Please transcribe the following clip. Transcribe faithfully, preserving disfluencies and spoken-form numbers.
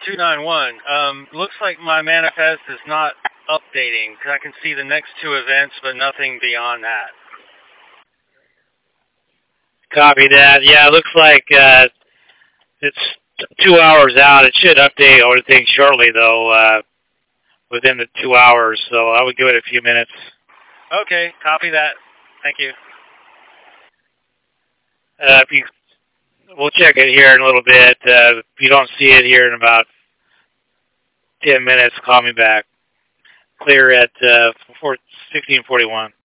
two nine one. Um, looks like my manifest is not updating. I can see the next two events, but nothing beyond that. Copy that. Yeah, it looks like uh, it's two hours out. It should update, I would think, shortly, though, uh, within the two hours. So I would give it a few minutes. Okay, copy that. Thank you. Uh, if you, we'll check it here in a little bit. Uh, if you don't see it here in about ten minutes, call me back. Clear at uh, sixteen forty-one.